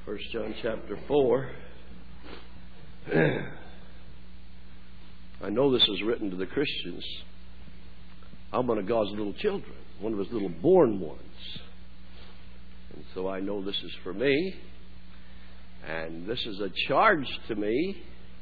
1 John chapter 4. I know this is written to the Christians. I'm one of God's little children, one of His little born ones. And so I know this is for me. And this is a charge to me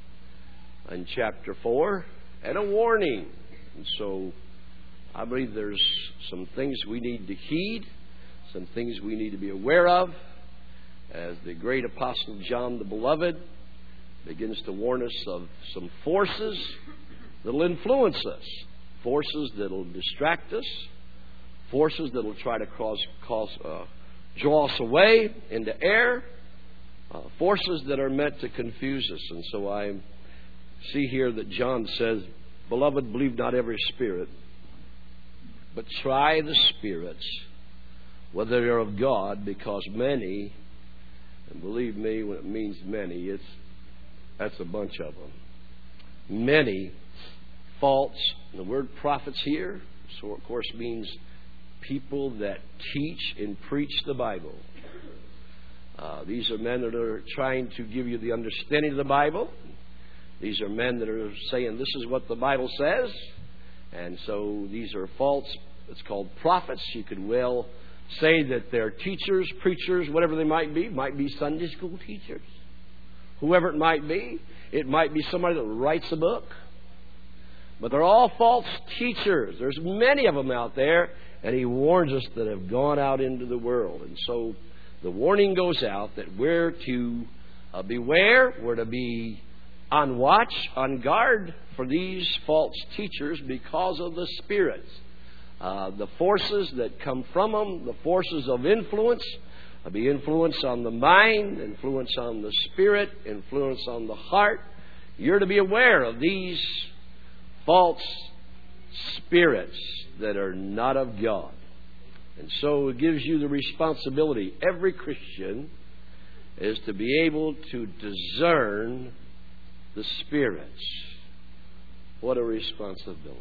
in chapter 4 and a warning. And so I believe there's some things we need to heed, some things we need to be aware of, as the great Apostle John the Beloved begins to warn us of some forces that will influence us, forces that will distract us, forces that will try to draw us away into error, forces that are meant to confuse us. And so I see here that John says, "Beloved, believe not every spirit, but try the spirits, whether they're of God, because many," and believe me, when it means many, that's a bunch of them. Many false, and the word prophets here, so of course means people that teach and preach the Bible. These are men that are trying to give you the understanding of the Bible. These are men that are saying this is what the Bible says. And so these are false, it's called prophets. You could well say that they're teachers, preachers, whatever they might be Sunday school teachers. Whoever it might be somebody that writes a book. But they're all false teachers. There's many of them out there, and he warns us that have gone out into the world. And so the warning goes out that we're to beware, we're to be on watch, on guard for these false teachers because of the spirits. The forces that come from them, the forces of influence, be influence on the mind, influence on the spirit, influence on the heart. You're to be aware of these false spirits that are not of God. And so it gives you the responsibility. Every Christian is to be able to discern the spirits. What a responsibility.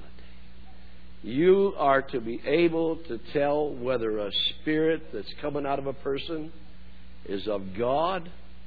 You are to be able to tell whether a spirit that's coming out of a person is of God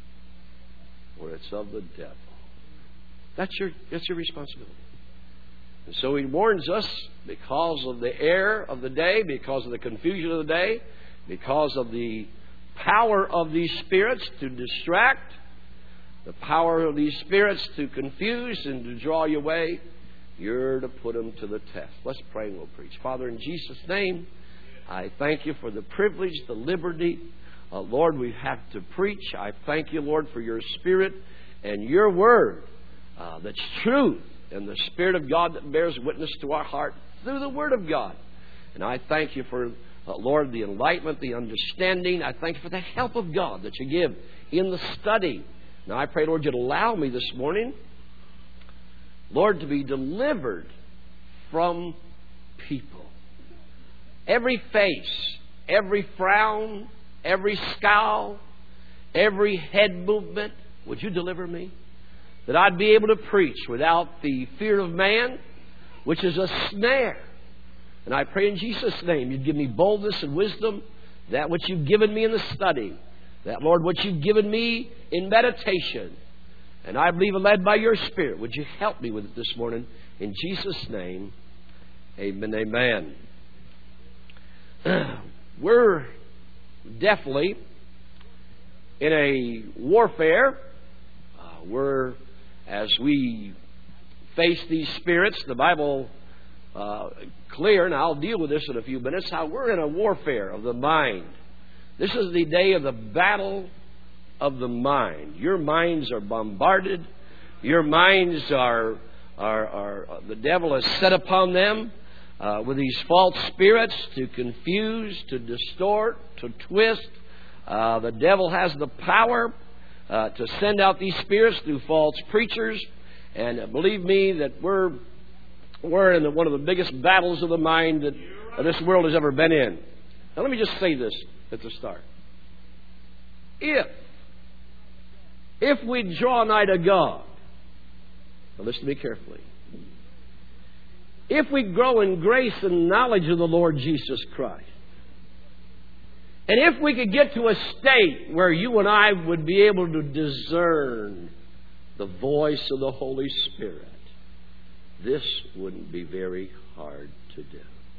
or it's of the devil. That's your responsibility. And so he warns us because of the error of the day, because of the confusion of the day, because of the power of these spirits to distract, the power of these spirits to confuse and to draw you away. You're to put them to the test. Let's pray and we'll preach. Father, in Jesus' name, I thank you for the privilege, the liberty. Lord, we have to preach. I thank you, Lord, for your Spirit and your Word that's truth, and the Spirit of God that bears witness to our heart through the Word of God. And I thank you for, Lord, the enlightenment, the understanding. I thank you for the help of God that you give in the study. Now I pray, Lord, you'd allow me this morning, Lord, to be delivered from people. Every face, every frown, every scowl, every head movement, would you deliver me? That I'd be able to preach without the fear of man, which is a snare. And I pray in Jesus' name you'd give me boldness and wisdom, that which you've given me in the study, that, Lord, what you've given me in meditation. And I believe led by your Spirit. Would you help me with it this morning? In Jesus' name, amen, amen. We're definitely in a warfare. As we face these spirits, the Bible clear, and I'll deal with this in a few minutes, how we're in a warfare of the mind. This is the day of the battle of the mind. Your minds are bombarded. Your minds are the devil has set upon them with these false spirits to confuse, to distort, to twist. The devil has the power to send out these spirits through false preachers. And believe me that we're in one of the biggest battles of the mind that this world has ever been in. Now let me just say this at the start. If we draw nigh to God, now listen to me carefully. If we grow in grace and knowledge of the Lord Jesus Christ, And if we could get to a state where you and I would be able to discern the voice of the Holy Spirit, this wouldn't be very hard to do.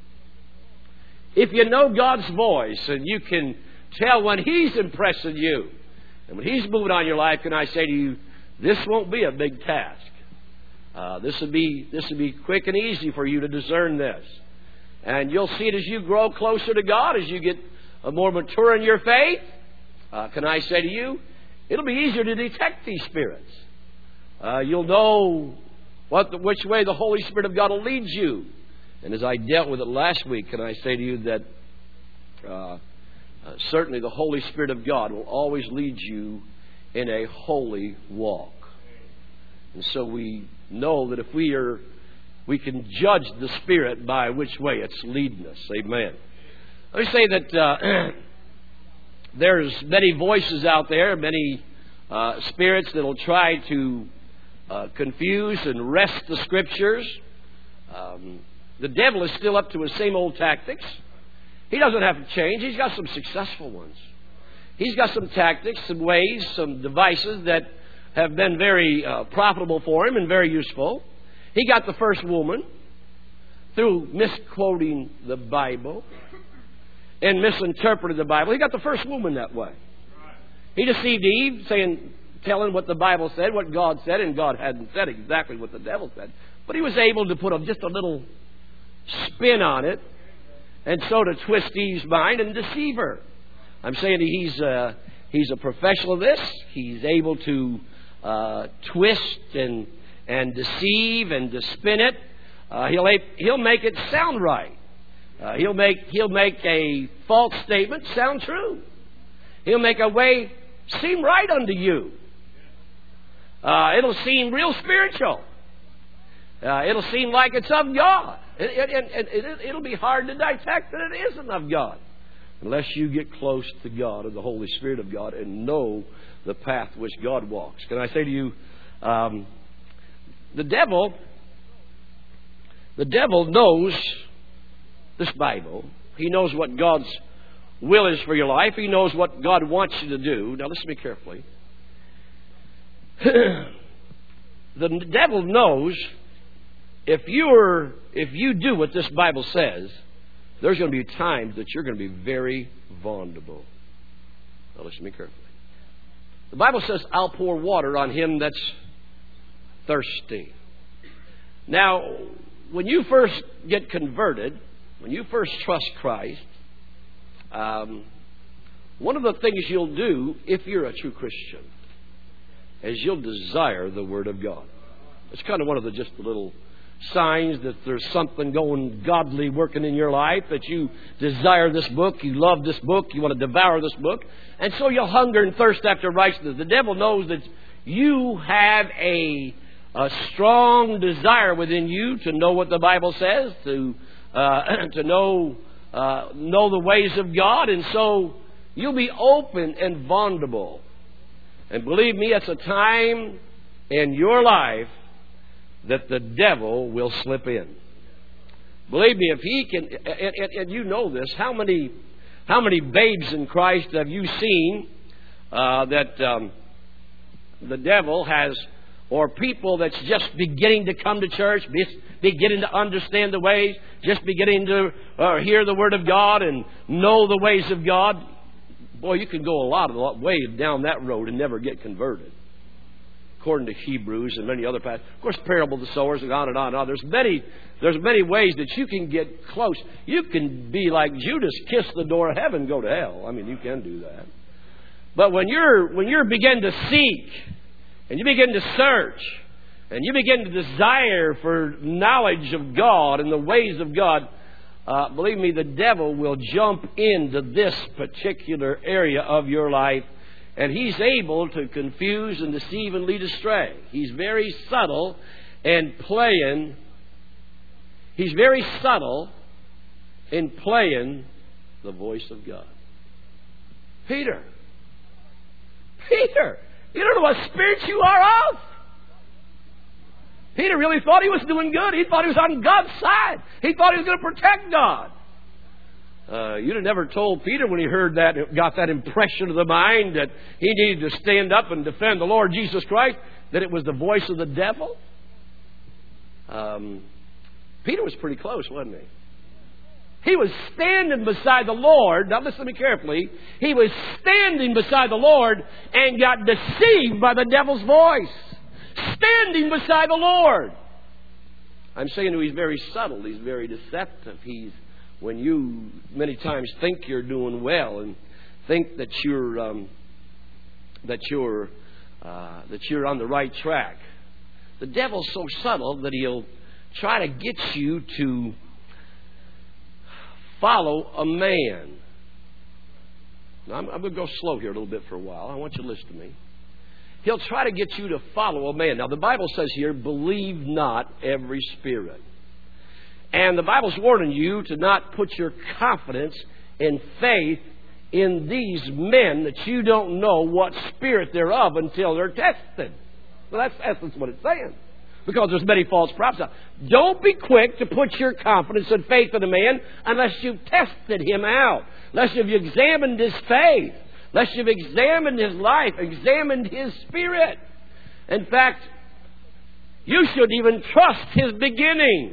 If you know God's voice and you can tell when He's impressing you and when He's moving on your life, can I say to you, this won't be a big task. This would be quick and easy for you to discern this. And you'll see it as you grow closer to God, as you get more mature in your faith. Can I say to you, it'll be easier to detect these spirits. You'll know which way the Holy Spirit of God will lead you. And as I dealt with it last week, can I say to you that certainly the Holy Spirit of God will always lead you in a holy walk. And so we know that if we can judge the Spirit by which way it's leading us. Amen. Let me say that there's many voices out there, many spirits that will try to confuse and wrest the Scriptures. The devil is still up to his same old tactics. He doesn't have to change. He's got some successful ones. He's got some tactics, some ways, some devices that have been very profitable for him and very useful. He got the first woman through misquoting the Bible and misinterpreted the Bible. He got the first woman that way. He deceived Eve, telling what the Bible said, what God said, and God hadn't said exactly what the devil said. But he was able to put just a little spin on it, and so to twist Eve's mind and deceive her. I'm saying he's a professional of this. He's able to twist and deceive and to spin it. He'll make it sound right. He'll make a false statement sound true. He'll make a way seem right unto you. It'll seem real spiritual. It'll seem like it's of God. It'll be hard to detect that it isn't of God unless you get close to God and the Holy Spirit of God and know the path which God walks. Can I say to you, the devil knows this Bible. He knows what God's will is for your life. He knows what God wants you to do. Now listen to me carefully. The devil knows if you do what this Bible says, there's going to be times that you're going to be very vulnerable. Now listen to me carefully. The Bible says, I'll pour water on him that's thirsty. Now, when you first get converted, when you first trust Christ, one of the things you'll do, if you're a true Christian, is you'll desire the Word of God. It's kind of one of the just little signs that there's something going godly working in your life, that you desire this book, you love this book, you want to devour this book, and so you'll hunger and thirst after righteousness. The devil knows that you have a strong desire within you to know what the Bible says, to know the ways of God, and so you'll be open and vulnerable. And believe me, it's a time in your life that the devil will slip in. Believe me, if he can, and you know this, how many babes in Christ have you seen that the devil has, or people that's just beginning to come to church, beginning to understand the ways, just beginning to hear the Word of God and know the ways of God? Boy, you can go a lot way down that road and never get converted. According to Hebrews and many other passages. Of course, parable of the sowers and on and on and on. There's many ways that you can get close. You can be like Judas, kiss the door of heaven, go to hell. I mean, you can do that. But when you begin to seek and you begin to search and you begin to desire for knowledge of God and the ways of God, believe me, the devil will jump into this particular area of your life. And he's able to confuse and deceive and lead astray. He's very subtle and playing. He's very subtle in playing the voice of God. Peter, you don't know what spirit you are of. Peter really thought he was doing good. He thought he was on God's side. He thought he was going to protect God. You'd have never told Peter when he heard that, got that impression of the mind that he needed to stand up and defend the Lord Jesus Christ, that it was the voice of the devil. Peter was pretty close, wasn't he? He was standing beside the Lord. Now listen to me carefully. He was standing beside the Lord and got deceived by the devil's voice. Standing beside the Lord. I'm saying to you, he's very subtle. He's very deceptive. When you many times think you're doing well and think that you're on the right track, the devil's so subtle that he'll try to get you to follow a man. Now, I'm going to go slow here a little bit for a while. I want you to listen to me. He'll try to get you to follow a man. Now, the Bible says here, believe not every spirit. And the Bible's warning you to not put your confidence and faith in these men that you don't know what spirit they're of until they're tested. Well, that's what it's saying. Because there's many false prophets. Don't be quick to put your confidence and faith in a man unless you've tested him out. Unless you've examined his faith. Unless you've examined his life, examined his spirit. In fact, you should even trust his beginning.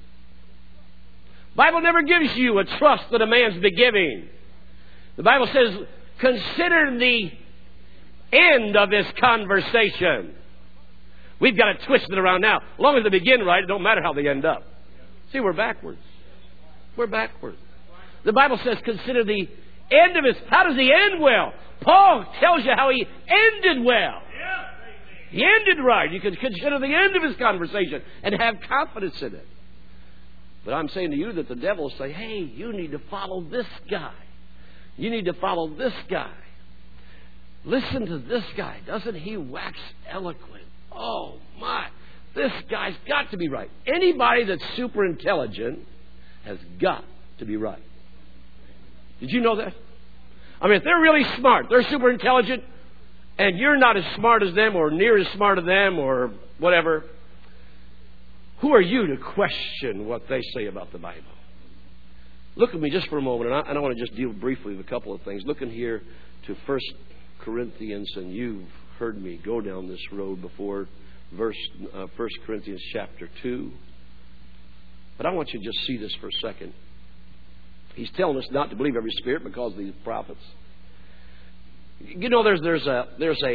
The Bible never gives you a trust in a man's beginning. The Bible says, consider the end of his conversation. We've got to twist it around now. As long as they begin right, it don't matter how they end up. See, we're backwards. We're backwards. The Bible says, consider the end of his... How does he end well? Paul tells you how he ended well. He ended right. You can consider the end of his conversation and have confidence in it. But I'm saying to you that the devil will say, hey, you need to follow this guy. You need to follow this guy. Listen to this guy. Doesn't he wax eloquent? Oh, my. This guy's got to be right. Anybody that's super intelligent has got to be right. Did you know that? I mean, if they're really smart, they're super intelligent, and you're not as smart as them or near as smart as them or whatever, who are you to question what they say about the Bible? Look at me just for a moment, and I want to just deal briefly with a couple of things. Looking here to 1 Corinthians, and you've heard me go down this road before, 1 Corinthians chapter 2. But I want you to just see this for a second. He's telling us not to believe every spirit because of these prophets. You know, there's a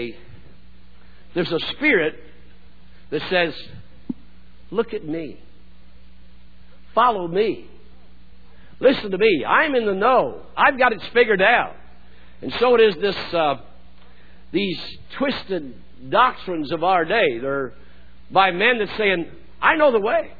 spirit that says, look at me. Follow me. Listen to me. I'm in the know. I've got it figured out. And so it is these twisted doctrines of our day. They're by men that's saying, I know the way.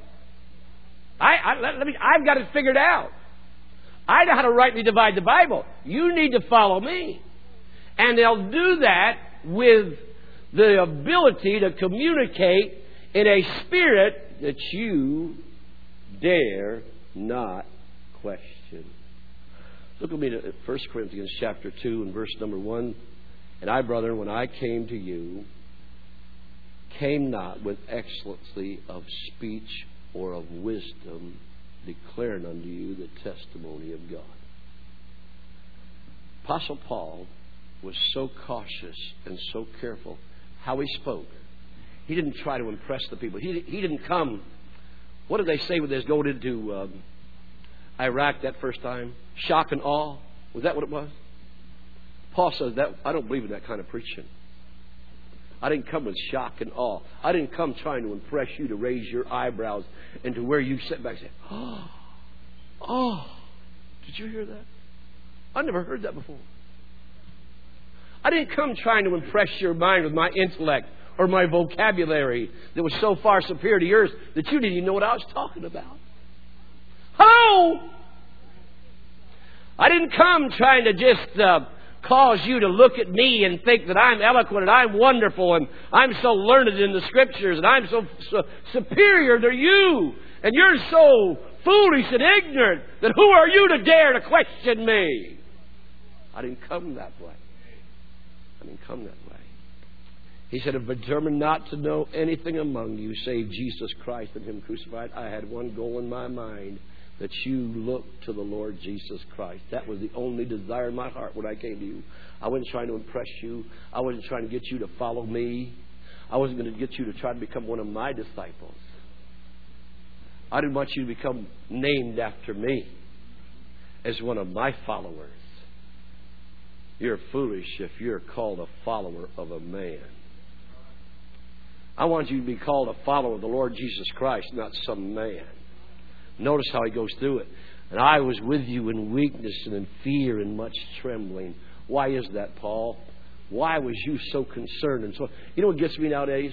I've got it figured out. I know how to rightly divide the Bible. You need to follow me. And they'll do that with the ability to communicate in a spirit that you dare not question. Look with me at 1 Corinthians chapter 2 and verse number 1. And I, brethren, when I came to you, came not with excellency of speech or of wisdom, declaring unto you the testimony of God. Apostle Paul was so cautious and so careful how he spoke. He didn't try to impress the people. He didn't come. What did they say when they was going into Iraq that first time? Shock and awe. Was that what it was? Paul says that I don't believe in that kind of preaching. I didn't come with shock and awe. I didn't come trying to impress you to raise your eyebrows and to where you sit back and say, oh, did you hear that? I've never heard that before. I didn't come trying to impress your mind with my intellect or my vocabulary that was so far superior to yours that you didn't even know what I was talking about. Hello! I didn't come trying to just cause you to look at me and think that I'm eloquent and I'm wonderful and I'm so learned in the Scriptures and I'm so superior to you and you're so foolish and ignorant that who are you to dare to question me? I didn't come that way. I didn't come that way. He said, I've determined not to know anything among you save Jesus Christ and Him crucified. I had one goal in my mind, that you look to the Lord Jesus Christ. That was the only desire in my heart when I came to you. I wasn't trying to impress you. I wasn't trying to get you to follow me. I wasn't going to get you to try to become one of my disciples. I didn't want you to become named after me as one of my followers. You're foolish if you're called a follower of a man. I want you to be called a follower of the Lord Jesus Christ, not some man. Notice how he goes through it. And I was with you in weakness and in fear and much trembling. Why is that, Paul? Why was you so concerned? And so, you know what gets me nowadays?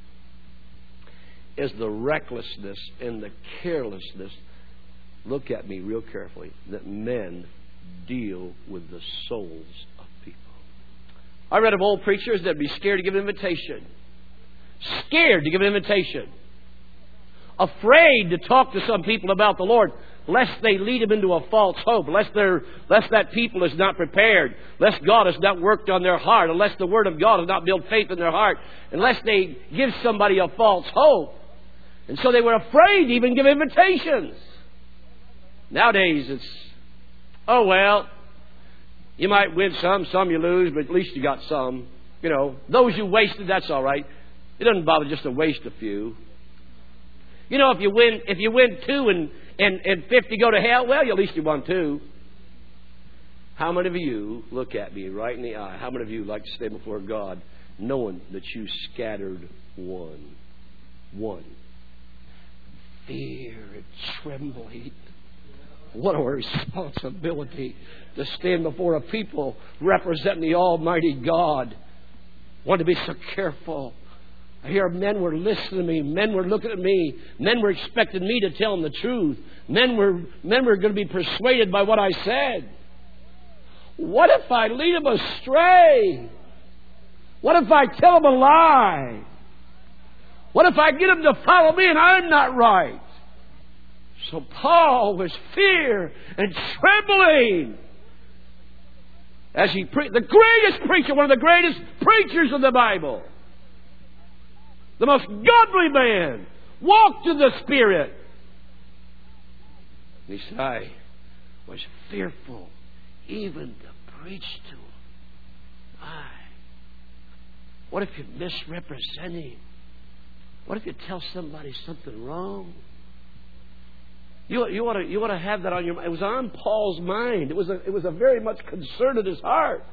Is the recklessness and the carelessness, look at me real carefully, that men deal with the souls of people. I read of old preachers that'd be scared to give an invitation. Scared to give an invitation. Afraid to talk to some people about the Lord, lest they lead them into a false hope, lest that people is not prepared, lest God has not worked on their heart, unless the Word of God has not built faith in their heart, unless they give somebody a false hope. And so they were afraid to even give invitations. Nowadays it's, oh well, you might win some you lose, but at least you got some. You know, those you wasted, that's all right. It doesn't bother just to waste a few. You know, if you win 2 and 50 go to hell, well, at least you won 2. How many of you, look at me right in the eye, how many of you like to stay before God knowing that you scattered one? One. Fear and trembling. What a responsibility to stand before a people representing the Almighty God. Want to be so careful. I hear men were listening to me. Men were looking at me. Men were expecting me to tell them the truth. Men were going to be persuaded by what I said. What if I lead them astray? What if I tell them a lie? What if I get them to follow me and I'm not right? So Paul was fear and trembling as he preached. The greatest preacher, one of the greatest preachers of the Bible. The most godly man walked in the Spirit. And he said, I was fearful even to preach to him. What if you misrepresent him? What if you tell somebody something wrong? You want to have that on your mind. It was on Paul's mind. It was a very much concern in his heart.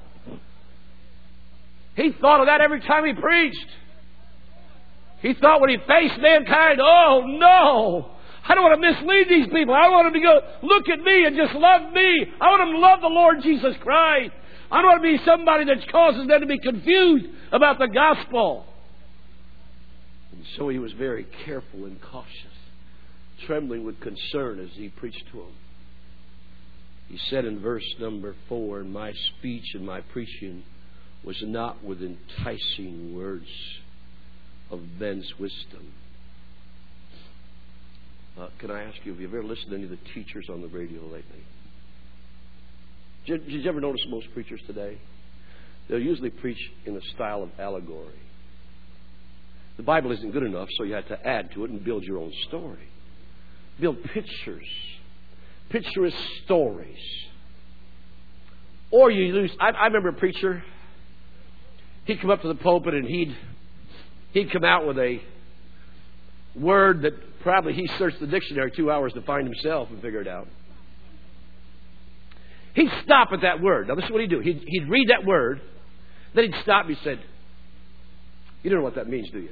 He thought of that every time he preached. He thought when he faced mankind, oh no, I don't want to mislead these people. I want them to go look at me and just love me. I want them to love the Lord Jesus Christ. I don't want to be somebody that causes them to be confused about the gospel. And so he was very careful and cautious, trembling with concern as he preached to them. He said in verse number 4, my speech and my preaching was not with enticing words of men's wisdom. Can I ask you, have you ever listened to any of the teachers on the radio lately? Did you ever notice most preachers today? They'll usually preach in a style of allegory. The Bible isn't good enough, so you have to add to it and build your own story. Build pictures. Picturesque stories. Or you use... I remember a preacher. He'd come up to the pulpit and he'd come out with a word that probably he searched the dictionary 2 hours to find himself and figure it out. He'd stop at that word. Now, this is what he'd do. He'd read that word. Then he'd stop and he said, you don't know what that means, do you?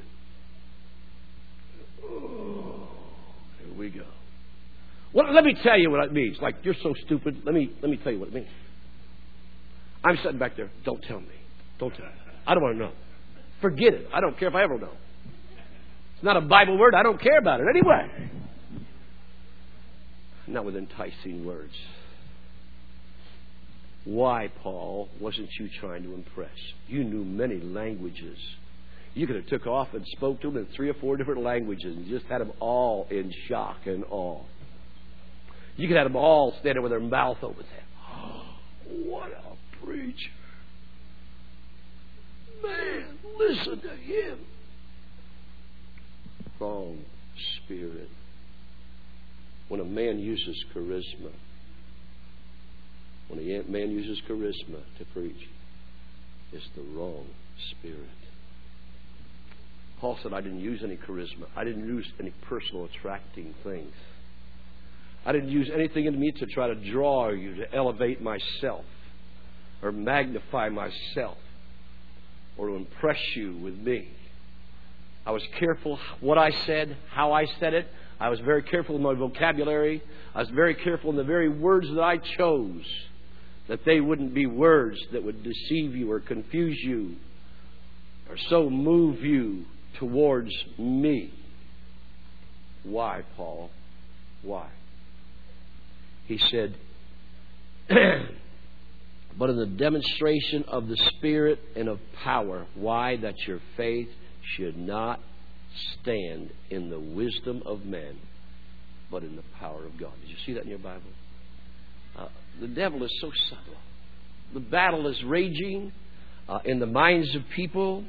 Oh, here we go. Well, let me tell you what it means. Like, you're so stupid. Let me tell you what it means. I'm sitting back there. Don't tell me. Don't tell me. I don't want to know. Forget it. I don't care if I ever know. It's not a Bible word. I don't care about it anyway. Not with enticing words. Why, Paul, wasn't you trying to impress? You knew many languages. You could have took off and spoke to them in 3 or 4 different languages and just had them all in shock and awe. You could have them all standing with their mouth open saying, oh, what a preacher. Man, listen to him. Wrong spirit. when a man uses charisma. When a man uses charisma to preach, it's the wrong spirit. Paul said, I didn't use any charisma. I didn't use any personal attracting things. I didn't use anything in me to try to draw you, to elevate myself, or magnify myself, or to impress you with me. I was careful what I said, how I said it. I was very careful in my vocabulary. I was very careful in the very words that I chose, that they wouldn't be words that would deceive you or confuse you or so move you towards me. Why, Paul? Why? He said, but in the demonstration of the Spirit and of power. Why? That your faith should not stand in the wisdom of men, but in the power of God. Did you see that in your Bible? The devil is so subtle. The battle is raging in the minds of people.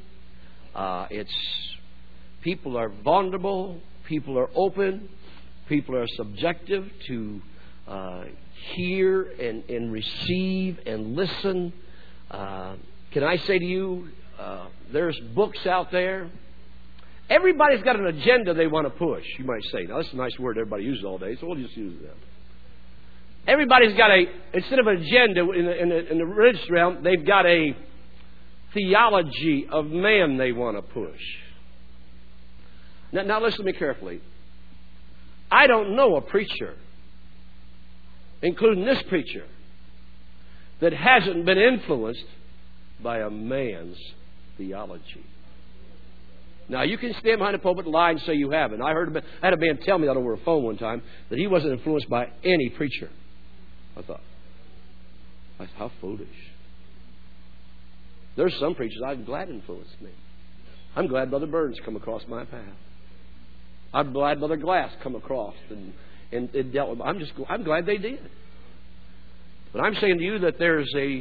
People are vulnerable. People are open. People are subjective to hear and receive and listen. Can I say to you, there's books out there. Everybody's got an agenda they want to push. You might say, now that's a nice word everybody uses all day, so we'll just use that. Everybody's got instead of an agenda in the religious realm, they've got a theology of man they want to push. Now listen to me carefully. I don't know a preacher, including this preacher, that hasn't been influenced by a man's theology. Now, you can stand behind a pulpit and lie and say you haven't. I had a man tell me that over a phone one time, that he wasn't influenced by any preacher. I thought, how foolish. There's some preachers I'm glad influenced me. I'm glad Brother Burns come across my path. I'm glad Brother Glass come across and dealt with me. I'm glad they did. But I'm saying to you that there's a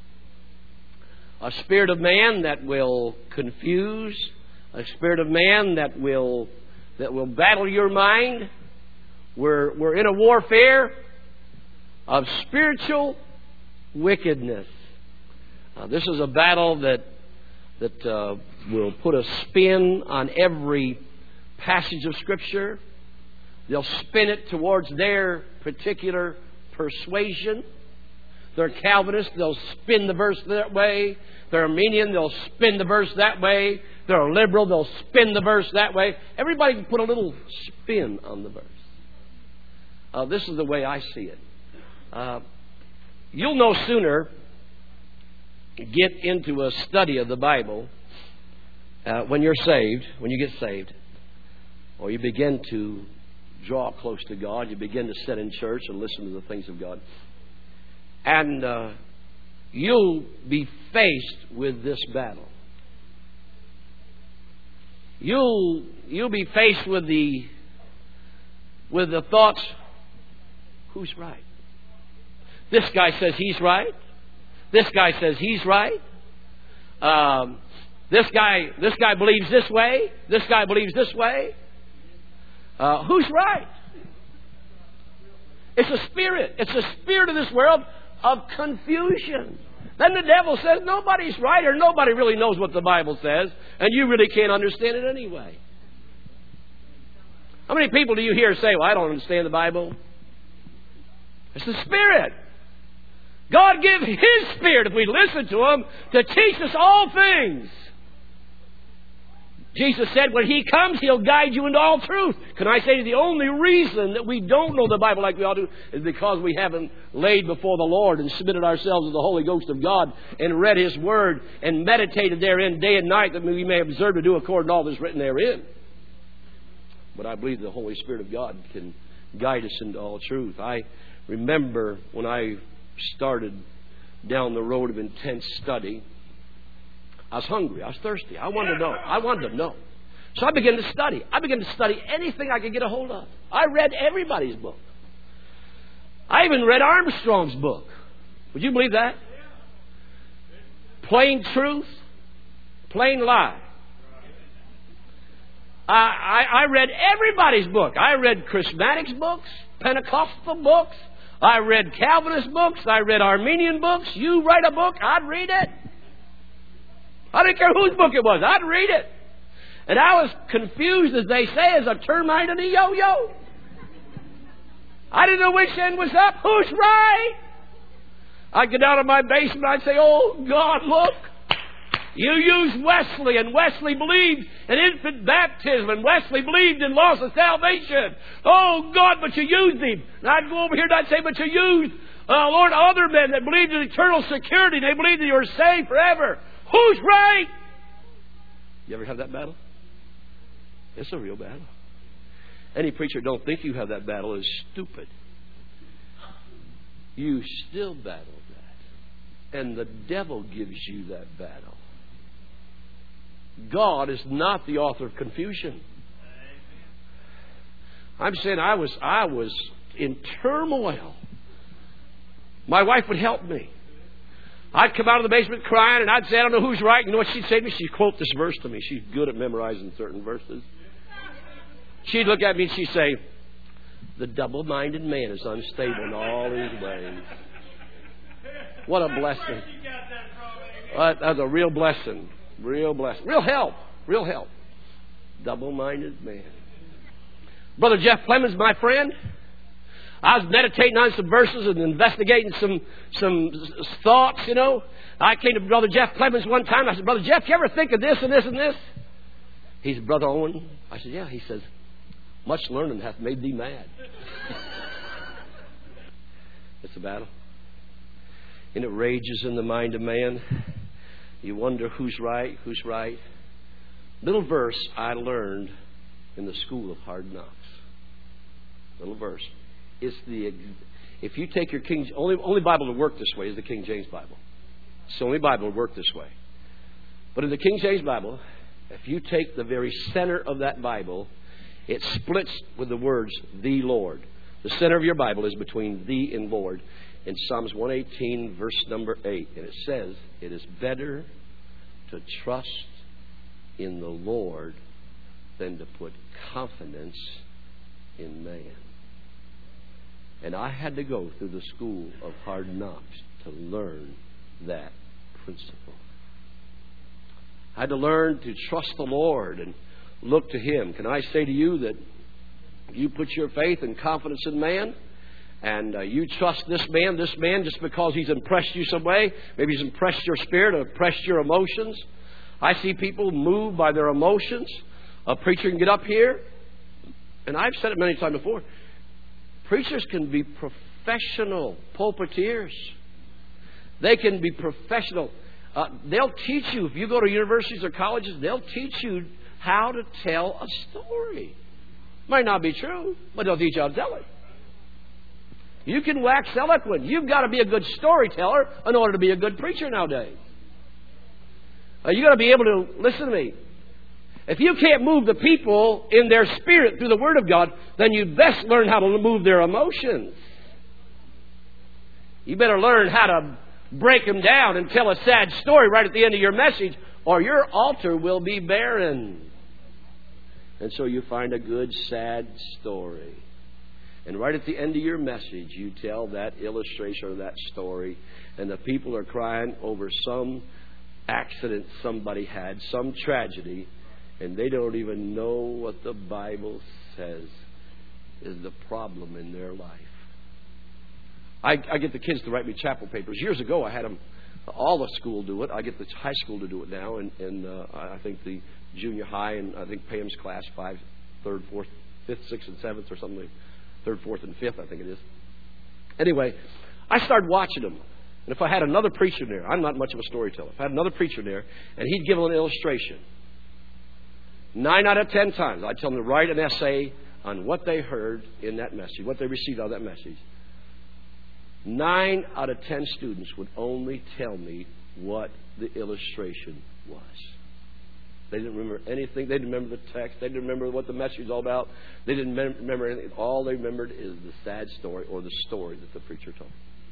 spirit of man that will confuse, a spirit of man that will battle your mind. We're in a warfare of spiritual wickedness. This is a battle that will put a spin on every passage of Scripture. They'll spin it towards their particular persuasion. They're Calvinist, they'll spin the verse that way. They're Arminian, they'll spin the verse that way. They're liberal, they'll spin the verse that way. Everybody can put a little spin on the verse. This is the way I see it. You'll no sooner get into a study of the Bible when you're saved, when you get saved, or you begin to draw close to God, you begin to sit in church and listen to the things of God. And you'll be faced with this battle. You'll be faced with the thoughts, who's right? This guy says he's right. This guy says he's right. This guy believes this way. This guy believes this way. Who's right? It's a spirit. It's a spirit of this world of confusion. Then the devil says nobody's right, or nobody really knows what the Bible says, and you really can't understand it anyway. How many people do you hear say, well, I don't understand the Bible? It's the Spirit. God gave His Spirit, if we listen to Him, to teach us all things. Jesus said when He comes, He'll guide you into all truth. Can I say the only reason that we don't know the Bible like we ought to is because we haven't laid before the Lord and submitted ourselves to the Holy Ghost of God and read His Word and meditated therein day and night, that we may observe to do according to all that's written therein. But I believe the Holy Spirit of God can guide us into all truth. I remember when I started down the road of intense study, I was hungry. I was thirsty. I wanted to know. So I began to study. I began to study anything I could get a hold of. I read everybody's book. I even read Armstrong's book. Would you believe that? Plain truth, plain lie. I read everybody's book. I read Charismatics books, Pentecostal books. I read Calvinist books. I read Armenian books. You write a book, I'd read it. I didn't care whose book it was. I'd read it. And I was confused, as they say, as a termite in a yo-yo. I didn't know which end was up. Who's right? I'd get out of my basement. I'd say, oh, God, look. You used Wesley, and Wesley believed in infant baptism, and Wesley believed in loss of salvation. Oh, God, but you used him. And I'd go over here and I'd say, but you used, Lord, other men that believed in eternal security. They believed that you were saved forever. Who's right? You ever have that battle? It's a real battle. Any preacher don't think you have that battle is stupid. You still battle that. And the devil gives you that battle. God is not the author of confusion. I'm saying I was in turmoil. My wife would help me. I'd come out of the basement crying, and I'd say, I don't know who's right. You know what she'd say to me? She'd quote this verse to me. She's good at memorizing certain verses. She'd look at me and she'd say, the double-minded man is unstable in all his ways. What a blessing. That was a real blessing. Real blessing. Real help. Real help. Double-minded man. Brother Jeff Clemens, my friend, I was meditating on some verses and investigating some thoughts, you know. I came to Brother Jeff Clemens one time. I said, Brother Jeff, you ever think of this and this and this? He said, Brother Owen. I said, yeah. He says, much learning hath made thee mad. It's a battle. And it rages in the mind of man. You wonder who's right, who's right. Little verse I learned in the school of hard knocks. Little verse. It's if you take your only Bible to work this way is the King James Bible. It's the only Bible to work this way. But in the King James Bible, if you take the very center of that Bible, it splits with the words, the Lord. The center of your Bible is between thee and Lord. In Psalms 118, verse number 8. And it says, it is better to trust in the Lord than to put confidence in man. And I had to go through the school of hard knocks to learn that principle. I had to learn to trust the Lord and look to Him. Can I say to you that you put your faith and confidence in man, and you trust this man just because he's impressed you some way. Maybe he's impressed your spirit or impressed your emotions. I see people moved by their emotions. A preacher can get up here, and I've said it many times before, preachers can be professional pulpiteers. They can be professional. They'll teach you, if you go to universities or colleges, they'll teach you how to tell a story. Might not be true, but they'll teach you how to tell it. You can wax eloquent. You've got to be a good storyteller in order to be a good preacher nowadays. You've got to be able to, listen to me. If you can't move the people in their spirit through the Word of God, then you best learn how to move their emotions. You better learn how to break them down and tell a sad story right at the end of your message, or your altar will be barren. And so you find a good, sad story. And right at the end of your message, you tell that illustration or that story, and the people are crying over some accident somebody had, some tragedy, and they don't even know what the Bible says is the problem in their life. I get the kids to write me chapel papers. Years ago, I had them, all the school do it. I get the high school to do it now, and I think the junior high, and I think Pam's class 5, 3rd, 4th, 5th, 6th, and 7th, or something like 3rd, 4th, and 5th, I think it is. Anyway, I started watching them. And if I had another preacher there, I'm not much of a storyteller. If I had another preacher there, and he'd give them an illustration, 9 out of 10 times, I'd tell them to write an essay on what they heard in that message, what they received out of that message. 9 out of 10 students would only tell me what the illustration was. They didn't remember anything. They didn't remember the text. They didn't remember what the message was all about. They didn't remember anything. All they remembered is the sad story or the story that the preacher told.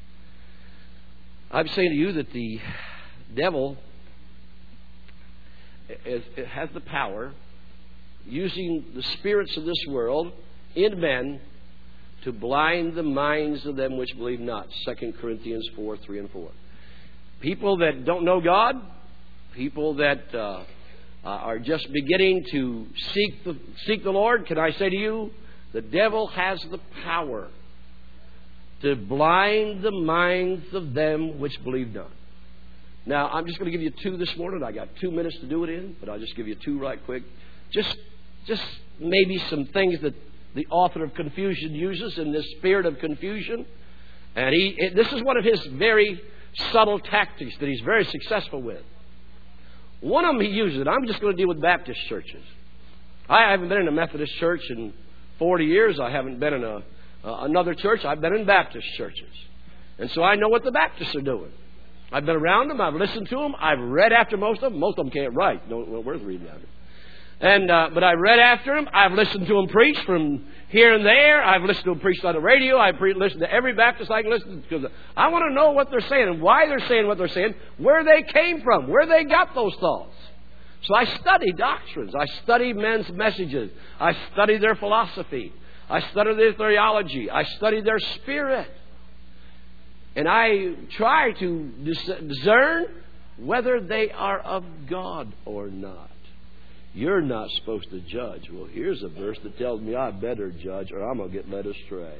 I'm saying to you that the devil has the power using the spirits of this world in men to blind the minds of them which believe not. 2 Corinthians 4, 3 and 4. People that don't know God, people that are just beginning to seek the Lord, can I say to you, the devil has the power to blind the minds of them which believe not. Now, I'm just going to give you two this morning. I got 2 minutes to do it in, but I'll just give you two right quick. Just maybe some things that the author of confusion uses in this spirit of confusion. And this is one of his very subtle tactics that he's very successful with. One of them he uses, and I'm just going to deal with Baptist churches. I haven't been in a Methodist church in 40 years. I haven't been in another church. I've been in Baptist churches. And so I know what the Baptists are doing. I've been around them. I've listened to them. I've read after most of them. Most of them can't write. No worth reading after. But I read after them. I've listened to them preach from here and there. I've listened to them preach on the radio. I've listened to every Baptist I can listen to because I want to know what they're saying and why they're saying what they're saying, where they came from, where they got those thoughts. So I study doctrines. I study men's messages. I study their philosophy. I study their theology. I study their spirit. And I try to discern whether they are of God or not. You're not supposed to judge. Well, here's a verse that tells me I better judge or I'm going to get led astray.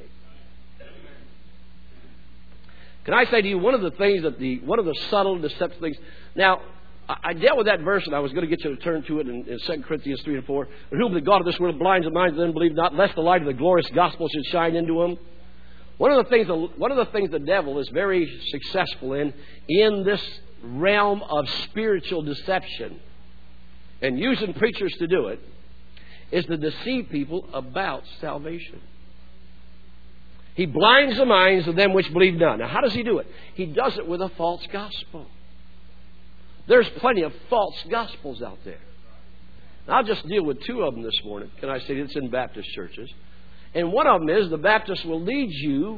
Can I say to you, one of the subtle, deceptive things. Now, I dealt with that verse, and I was going to get you to turn to it in 2 Corinthians 3 and 4. Whom the God of this world blinds the minds of them believe not, lest the light of the glorious gospel should shine into them. One of the things the devil is very successful in this realm of spiritual deception, and using preachers to do it, is to deceive people about salvation. He blinds the minds of them which believe not. Now, how does he do it? He does it with a false gospel. There's plenty of false gospels out there. I'll just deal with two of them this morning. Can I say it's in Baptist churches? And one of them is most Baptists will lead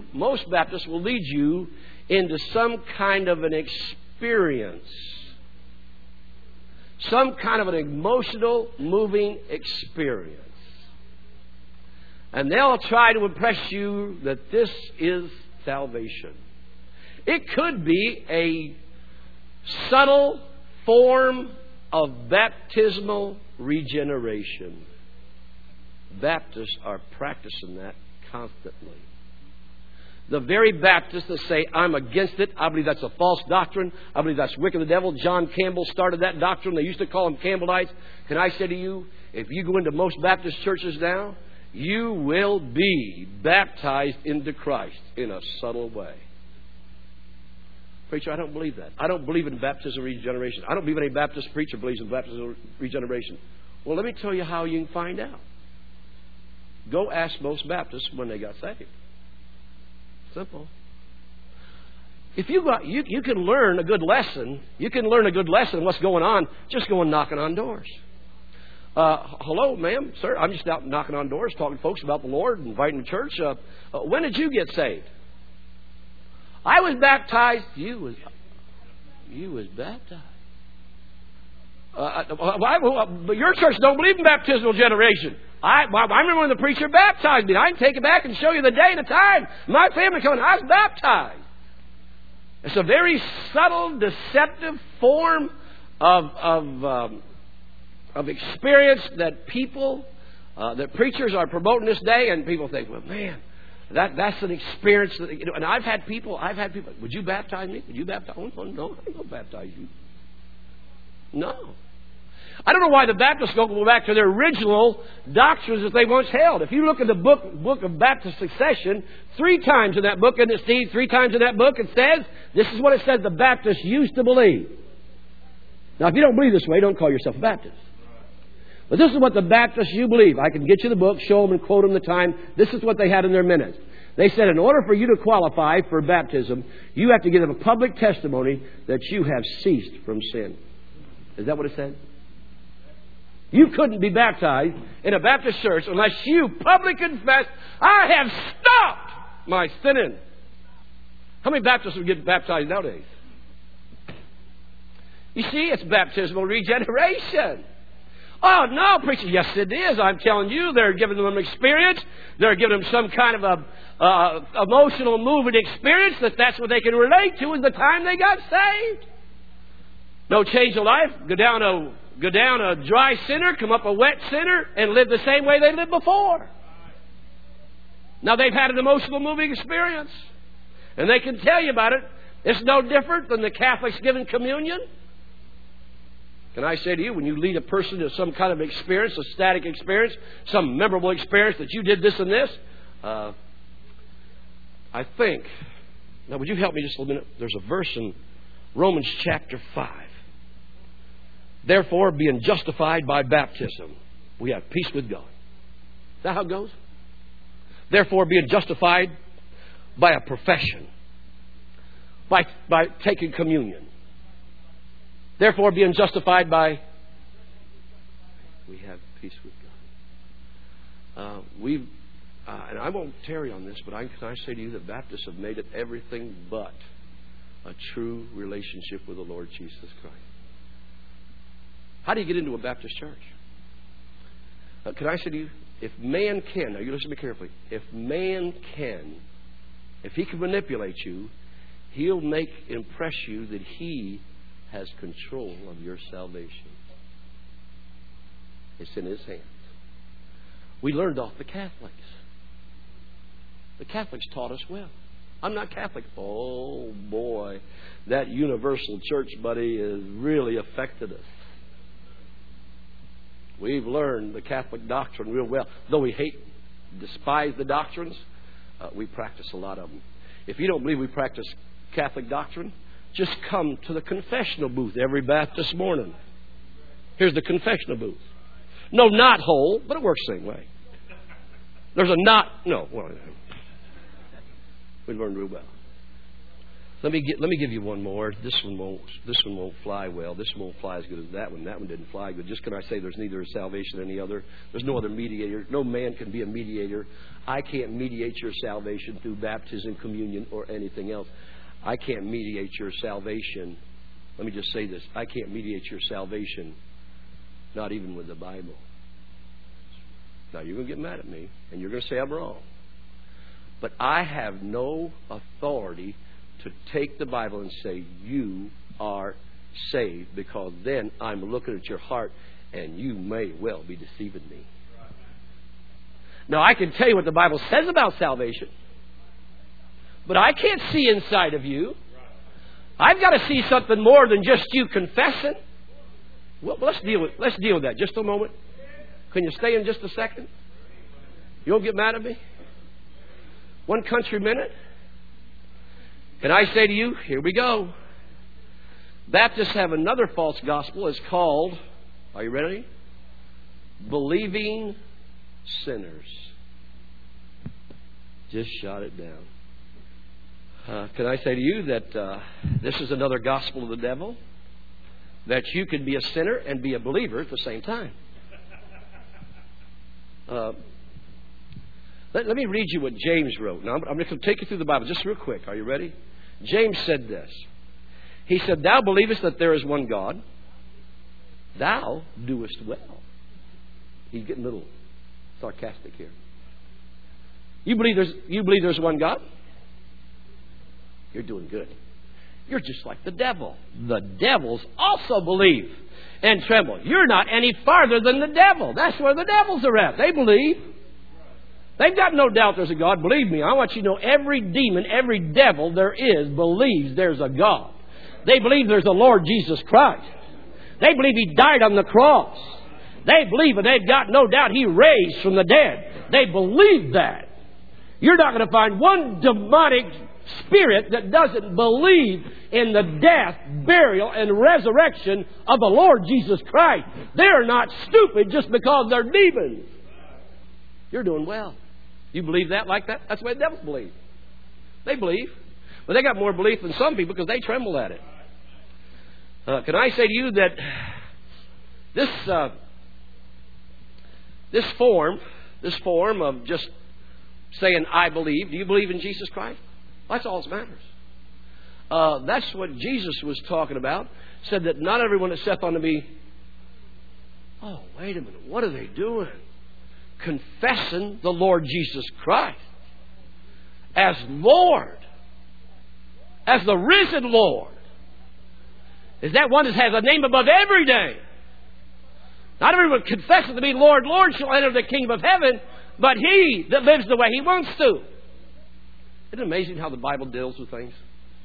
you into some kind of an experience. Some kind of an emotional, moving experience. And they'll try to impress you that this is salvation. It could be a subtle form of baptismal regeneration. Baptists are practicing that constantly. The very Baptists that say, I'm against it, I believe that's a false doctrine, I believe that's wicked of the devil. John Campbell started that doctrine. They used to call them Campbellites. Can I say to you, if you go into most Baptist churches now, you will be baptized into Christ in a subtle way. Preacher, I don't believe that. I don't believe in baptism regeneration. I don't believe any Baptist preacher believes in baptism regeneration. Well, let me tell you how you can find out. Go ask most Baptists when they got saved. Simple. If you can learn a good lesson. You can learn a good lesson what's going on just going knocking on doors. Hello, ma'am, sir. I'm just out knocking on doors, talking to folks about the Lord, inviting to church. When did you get saved? I was baptized. You was baptized. But your church don't believe in baptismal generation. I remember when the preacher baptized me. I can take it back and show you the day and the time. My family coming. I was baptized. It's a very subtle, deceptive form of experience that that preachers are promoting this day, and people think, well, man, that's an experience. And I've had people. Would you baptize me? Would you baptize? Oh, no, I ain't gonna baptize you. No. I don't know why the Baptists don't go back to their original doctrines that they once held. If you look at the book of Baptist Succession, 3 times in that book, and it's Steve, 3 times in that book, it says, this is what it says the Baptists used to believe. Now, if you don't believe this way, don't call yourself a Baptist. But this is what the Baptists you believe. I can get you the book, show them and quote them the time. This is what they had in their minutes. They said in order for you to qualify for baptism, you have to give them a public testimony that you have ceased from sin. Is that what it said? You couldn't be baptized in a Baptist church unless you publicly confessed, I have stopped my sinning. How many Baptists would get baptized nowadays? You see, it's baptismal regeneration. Oh, no, preacher. Yes, it is. I'm telling you, they're giving them experience. They're giving them some kind of a emotional, moving experience that's what they can relate to is the time they got saved. No change of life. Go down a dry sinner, come up a wet sinner, and live the same way they lived before. Now they've had an emotional, moving experience. And they can tell you about it. It's no different than the Catholics giving communion. Can I say to you, when you lead a person to some kind of experience, a static experience, some memorable experience that you did this and this, I think, now would you help me just a little minute? There's a verse in Romans chapter 5. Therefore, being justified by baptism, we have peace with God. Is that how it goes? Therefore, being justified by a profession, by taking communion. Therefore, being justified by, we have peace with God. And I won't tarry on this, but can I say to you that Baptists have made it everything but a true relationship with the Lord Jesus Christ. How do you get into a Baptist church? Can I say to you, if man can, now you listen to me carefully, if he can manipulate you, he'll impress you that he has control of your salvation. It's in his hands. We learned off the Catholics. The Catholics taught us well. I'm not Catholic. Oh boy, that universal church, buddy, has really affected us. We've learned the Catholic doctrine real well. Though we despise the doctrines, we practice a lot of them. If you don't believe we practice Catholic doctrine, just come to the confessional booth every Baptist morning. Here's the confessional booth. No knot hole, but it works the same way. There's a knot. No, well, we learned real well. Let me give you one more. This one won't fly well. This one won't fly as good as that one. That one didn't fly good. Just can I say there's neither salvation any other. There's no other mediator. No man can be a mediator. I can't mediate your salvation through baptism, communion, or anything else. I can't mediate your salvation. Let me just say this. I can't mediate your salvation, not even with the Bible. Now, you're going to get mad at me, and you're going to say I'm wrong. But I have no authority to take the Bible and say, you are saved, because then I'm looking at your heart, and you may well be deceiving me. Now, I can tell you what the Bible says about salvation, but I can't see inside of you. I've got to see something more than just you confessing. Well, let's deal with that just a moment. Can you stay in just a second? You won't get mad at me? One country minute. Can I say to you, here we go. Baptists have another false gospel. It's called, are you ready? Believing sinners. Just shot it down. Can I say to you that this is another gospel of the devil? That you can be a sinner and be a believer at the same time. Let me read you what James wrote. Now, I'm going to take you through the Bible just real quick. Are you ready? James said this. He said, thou believest that there is one God. Thou doest well. He's getting a little sarcastic here. You believe there's one God? You're doing good. You're just like the devil. The devils also believe and tremble. You're not any farther than the devil. That's where the devils are at. They believe. They've got no doubt there's a God. Believe me, I want you to know every demon, every devil there is believes there's a God. They believe there's a Lord Jesus Christ. They believe He died on the cross. They believe, and they've got no doubt, He raised from the dead. They believe that. You're not going to find one demonic spirit that doesn't believe in the death, burial, and resurrection of the Lord Jesus Christ. They're not stupid just because they're demons. You're doing well. You believe that like that? That's the way the devils believe. They believe. But they got more belief than some people because they tremble at it. Can I say to you that this form of just saying, I believe, do you believe in Jesus Christ? That's all that matters. That's what Jesus was talking about. Said that not everyone that saith unto me, Oh, wait a minute. What are they doing? Confessing the Lord Jesus Christ as Lord, as the risen Lord. Is that one that has a name above every name? Not everyone confesses to me, Lord, Lord, shall enter the kingdom of heaven, but he that lives the way he wants to. Isn't it amazing how the Bible deals with things?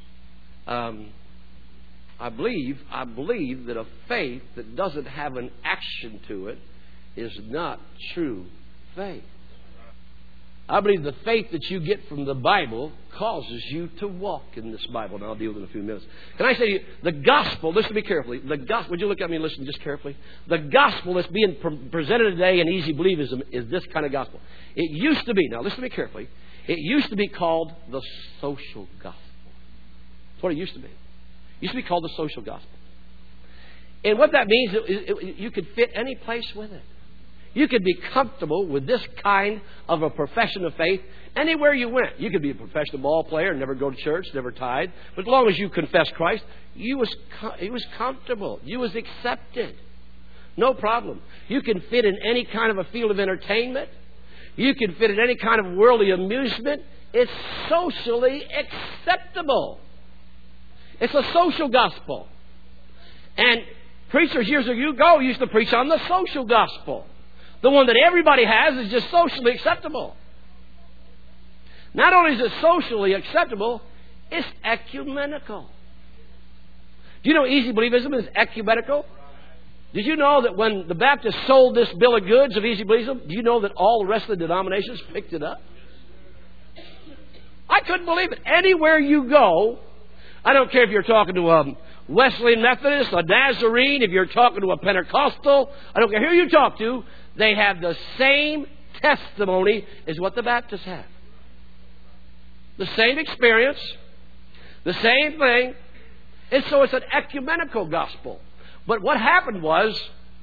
I believe that a faith that doesn't have an action to it is not true faith. I believe the faith that you get from the Bible causes you to walk in this Bible. And I'll deal with it in a few minutes. Can I say to you, the gospel, listen to me carefully. The gospel, would you look at me and listen just carefully? The gospel that's being presented today in easy believism is this kind of gospel. It used to be, now listen to me carefully, it used to be called the social gospel. That's what it used to be. It used to be called the social gospel. And what that means is you could fit any place with it. You could be comfortable with this kind of a profession of faith anywhere you went. You could be a professional ball player, never go to church, never tithe. But as long as you confess Christ, you was comfortable. You was accepted. No problem. You can fit in any kind of a field of entertainment. You can fit in any kind of worldly amusement. It's socially acceptable. It's a social gospel. And preachers years ago used to preach on the social gospel. The one that everybody has is just socially acceptable. Not only is it socially acceptable, it's ecumenical. Do you know easy believism is ecumenical? Did you know that when the Baptists sold this bill of goods of easy believism, do you know that all the rest of the denominations picked it up? I couldn't believe it. Anywhere you go, I don't care if you're talking to a Wesleyan Methodist, a Nazarene, if you're talking to a Pentecostal, I don't care who you talk to, they have the same testimony as what the Baptists have. The same experience, the same thing. And so it's an ecumenical gospel. But what happened was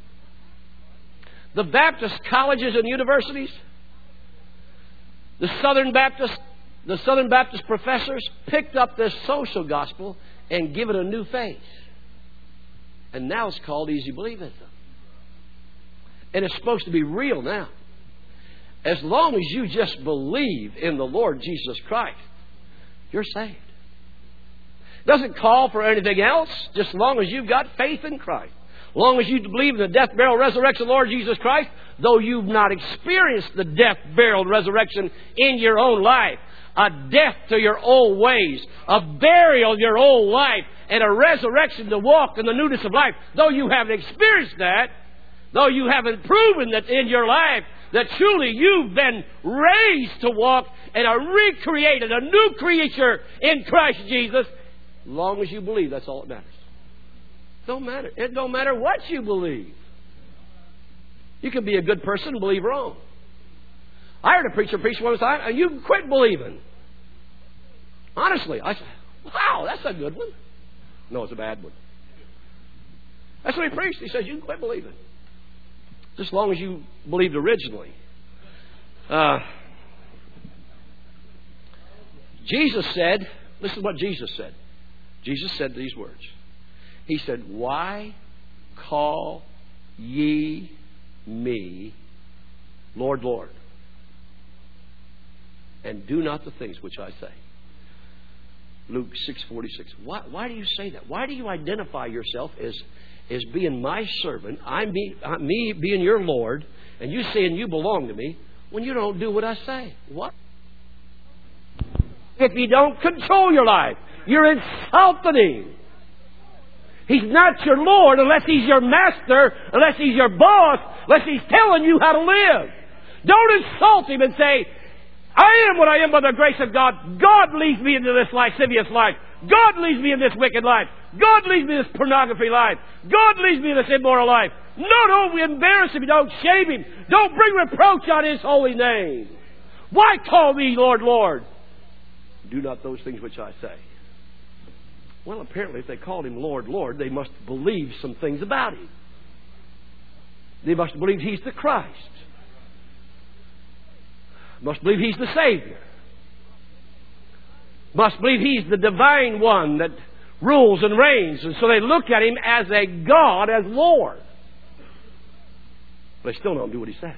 the Baptist colleges and universities, the Southern Baptist professors picked up this social gospel and give it a new face. And now it's called easy believism. And it's supposed to be real now. As long as you just believe in the Lord Jesus Christ, you're saved. It doesn't call for anything else, just as long as you've got faith in Christ. As long as you believe in the death, burial, resurrection of the Lord Jesus Christ, though you've not experienced the death, burial, and resurrection in your own life, a death to your old ways, a burial of your old life, and a resurrection to walk in the newness of life, though you haven't experienced that, though you haven't proven that in your life that truly you've been raised to walk and are recreated, a new creature in Christ Jesus, as long as you believe, that's all that matters. Don't matter. It don't matter what you believe. You can be a good person and believe wrong. I heard a preacher preach one time, and you can quit believing. Honestly, I said, wow, that's a good one. No, it's a bad one. That's what he preached. He says, you can quit believing. Just as long as you believed originally. Jesus said, listen to what Jesus said. Jesus said these words. He said, why call ye me Lord, Lord, and do not the things which I say? Luke 6:46. Why do you say that? Why do you identify yourself as being my servant, me being your Lord, and you saying you belong to me, when you don't do what I say? What? If you don't control your life, you're insulting Him. He's not your Lord unless He's your master, unless He's your boss, unless He's telling you how to live. Don't insult Him and say, I am what I am by the grace of God. God leads me into this lascivious life. God leads me in this wicked life. God leads me in this pornography life. God leads me in this immoral life. No, don't embarrass Him. Don't shame Him. Don't bring reproach on His holy name. Why call me Lord, Lord? Do not those things which I say. Well, apparently if they called Him Lord, Lord, they must believe some things about Him. They must believe He's the Christ. Must believe He's the Savior. Must believe He's the divine one that rules and reigns. And so they look at Him as a God, as Lord. But I still don't do what He says.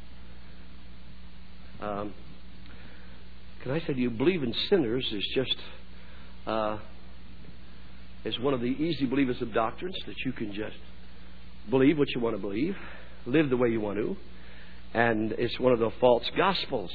Can I say to you, believing sinners is just is one of the easy believers of doctrines, that you can just believe what you want to believe, live the way you want to, and it's one of the false gospels.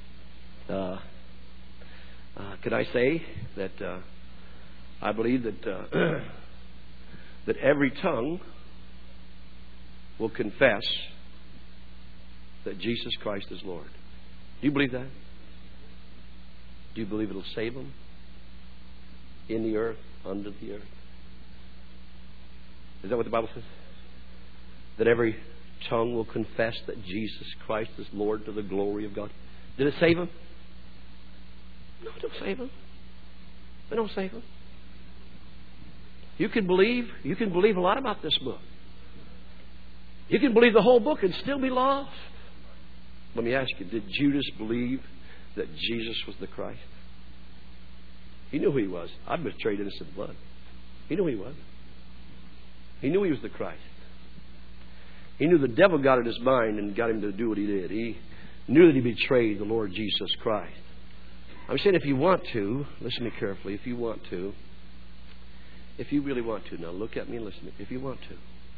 Could I say that I believe that that every tongue will confess that Jesus Christ is Lord. Do you believe that? Do you believe it'll save them? In the earth, under the earth? Is that what the Bible says? That every tongue will confess that Jesus Christ is Lord, to the glory of God. Did it save them? No, it don't save them. It don't save them. You can believe a lot about this book. You can believe the whole book and still be lost. Let me ask you, did Judas believe that Jesus was the Christ? He knew who He was. I betrayed innocent blood. He knew who He was. He knew He was the Christ. He knew the devil got in his mind and got him to do what he did. He knew that he betrayed the Lord Jesus Christ. I'm saying if you want to, listen to me carefully, if you want to, if you really want to, now look at me and listen to me. If you want to,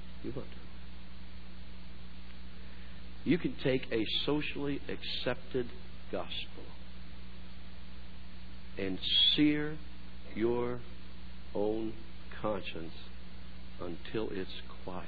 you can take a socially accepted gospel and sear your own conscience until it's quiet.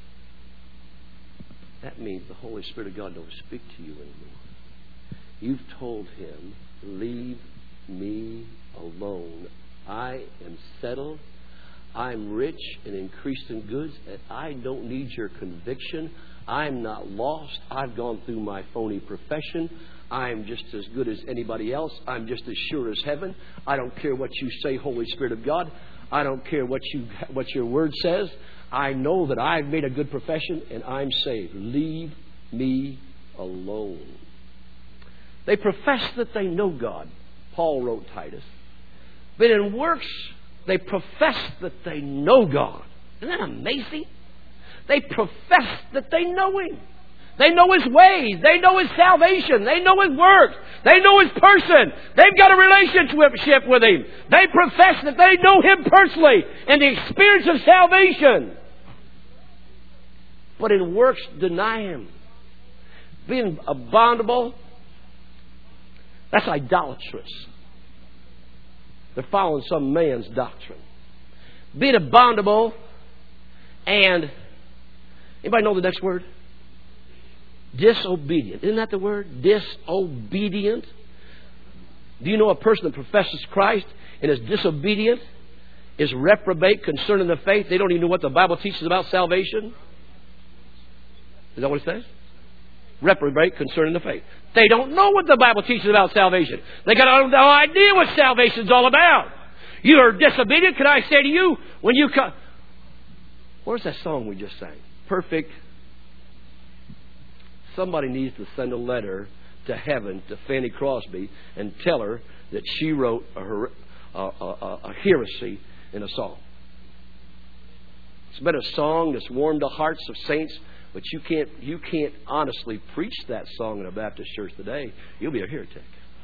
That means the Holy Spirit of God don't speak to you anymore. You've told Him, leave me alone. I am settled. I'm rich and increased in goods, and I don't need your conviction. I'm not lost. I've gone through my phony profession. I'm just as good as anybody else. I'm just as sure as heaven. I don't care what you say, Holy Spirit of God. I don't care what your word says. I know that I've made a good profession and I'm saved. Leave me alone. They profess that they know God, Paul wrote Titus. But in works, they profess that they know God. Isn't that amazing? They profess that they know Him. They know His ways. They know His salvation. They know His works. They know His person. They've got a relationship with Him. They profess that they know Him personally and the experience of salvation. But in works, deny Him. Being abominable, that's idolatrous. They're following some man's doctrine. Being abominable and, anybody know the next word? Disobedient. Isn't that the word? Disobedient. Do you know a person that professes Christ and is disobedient, is reprobate concerning the faith? They don't even know what the Bible teaches about salvation. Is that what it says? Reprobate concerning the faith. They don't know what the Bible teaches about salvation. They got no idea what salvation's all about. You are disobedient. Can I say to you, when you come... Where's that song we just sang? Perfect. Somebody needs to send a letter to heaven to Fanny Crosby and tell her that she wrote a heresy in a song. It's been a song that's warmed the hearts of saints, but you can't honestly preach that song in a Baptist church today. You'll be a heretic.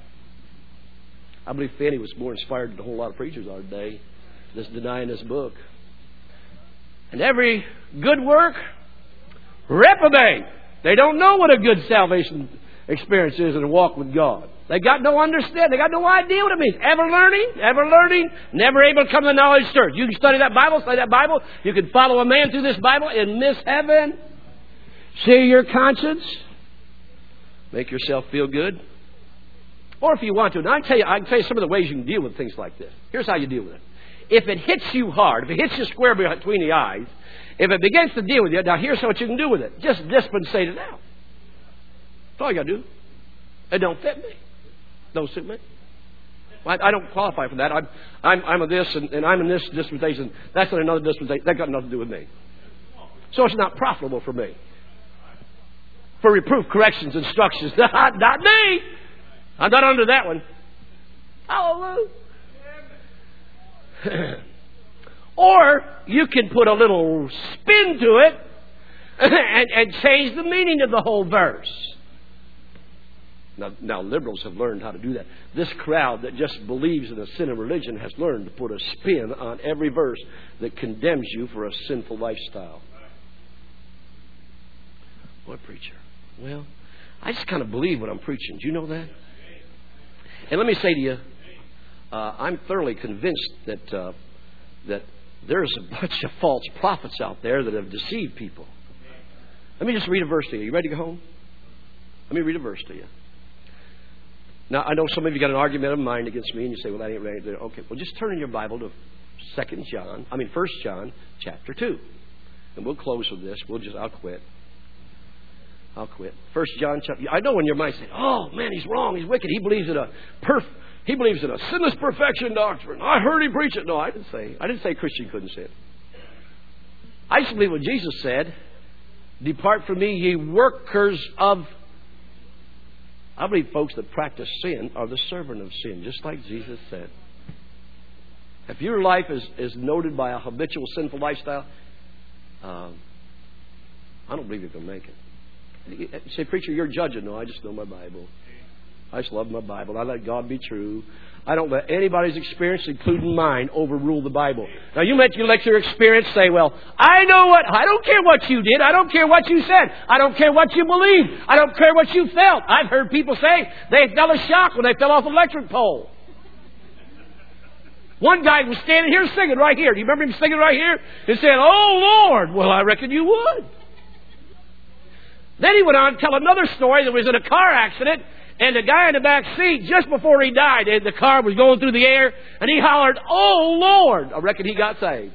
I believe Fanny was more inspired than a whole lot of preachers are today, just denying this book. And every good work, reprobate. They don't know what a good salvation experience is in a walk with God. They got no understanding. They got no idea what it means. Ever learning, never able to come to the knowledge of truth. You can study that Bible. You can follow a man through this Bible and miss heaven. Sear your conscience. Make yourself feel good. Or if you want to. Now I can tell you some of the ways you can deal with things like this. Here's how you deal with it. If it hits you hard, if it hits you square between the eyes, if it begins to deal with you, now here's what you can do with it. Just dispensate it out. That's all you got to do. It don't fit me. Don't suit me. I don't qualify for that. I'm a this and I'm in this dispensation. That's in another dispensation. That got nothing to do with me. So it's not profitable for me. For reproof, corrections, instructions. Not me. I'm not under that one. Hallelujah. Or you can put a little spin to it and change the meaning of the whole verse. Now, liberals have learned how to do that. This crowd that just believes in a sin of religion has learned to put a spin on every verse that condemns you for a sinful lifestyle. What preacher? Well, I just kind of believe what I'm preaching. Do you know that? And let me say to you, I'm thoroughly convinced that there's a bunch of false prophets out there that have deceived people. Let me just read a verse to you. You ready to go home? Let me read a verse to you. Now, I know some of you got an argument of mind against me, and you say, well, that ain't right. Okay, well, just turn in your Bible to 1 John chapter 2. And we'll close with this. I'll quit. 1 John chapter. I know in your mind saying, oh, man, he's wrong. He's wicked. He believes in a sinless perfection doctrine. I heard him preach it. No, I didn't say a Christian couldn't sin. I just believe what Jesus said. Depart from me, ye workers of... I believe folks that practice sin are the servant of sin, just like Jesus said. If your life is noted by a habitual sinful lifestyle, I don't believe you're going to make it. You say, preacher, you're judging. No, I just know my Bible. I just love my Bible. I let God be true. I don't let anybody's experience, including mine, overrule the Bible. Now, you let your experience say, well, I don't care what you did. I don't care what you said. I don't care what you believed. I don't care what you felt. I've heard people say they felt a shock when they fell off an electric pole. One guy was standing here singing right here. Do you remember him singing right here? He said, oh, Lord. Well, I reckon you would. Then he went on to tell another story that was in a car accident. And the guy in the back seat, just before he died, the car was going through the air, and he hollered, oh, Lord. I reckon he got saved.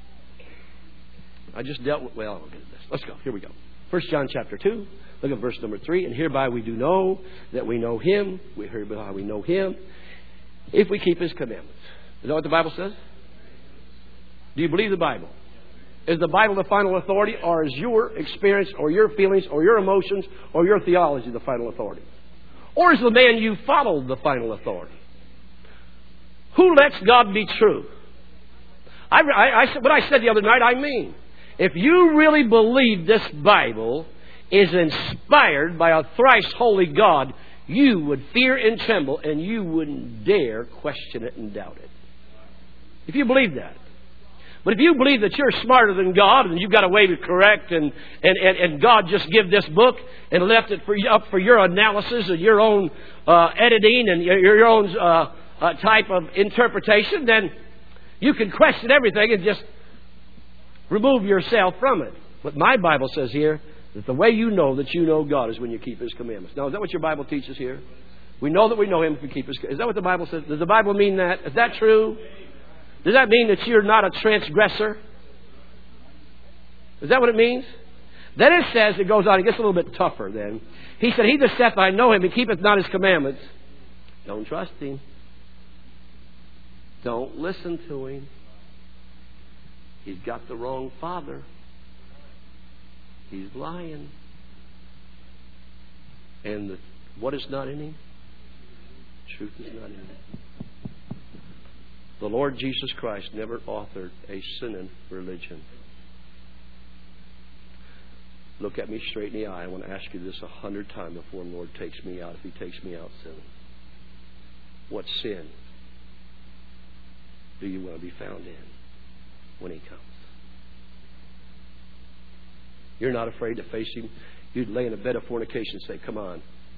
I just dealt with, well, I'll get into this. Let's go. Here we go. 1 John chapter 2. Look at verse number 3. And hereby we do know that we know Him. Hereby we know Him if we keep His commandments. Is that what the Bible says? Do you believe the Bible? Is the Bible the final authority, or is your experience or your feelings or your emotions or your theology the final authority? Or is the man you follow the final authority? Who lets God be true? What I said the other night, I mean. If you really believe this Bible is inspired by a thrice holy God, you would fear and tremble, and you wouldn't dare question it and doubt it. If you believe that. But if you believe that you're smarter than God and you've got a way to correct and God just give this book and left it up for your analysis and your own editing and your own type of interpretation, then you can question everything and just remove yourself from it. But my Bible says here that the way you know that you know God is when you keep His commandments. Now, is that what your Bible teaches here? We know that we know Him if we keep His commandments. Is that what the Bible says? Does the Bible mean that? Is that true? Does that mean that you're not a transgressor? Is that what it means? Then it says, it goes on, it gets a little bit tougher then. He said, he that saith, I know Him, and keepeth not His commandments. Don't trust Him. Don't listen to Him. He's got the wrong father. He's lying. And what is not in Him? Truth is not in Him. The Lord Jesus Christ never authored a sinning religion. Look at me straight in the eye. I want to ask you this 100 times before the Lord takes me out, if He takes me out sinning. What sin do you want to be found in when He comes? You're not afraid to face Him. You'd lay in a bed of fornication and say, come on.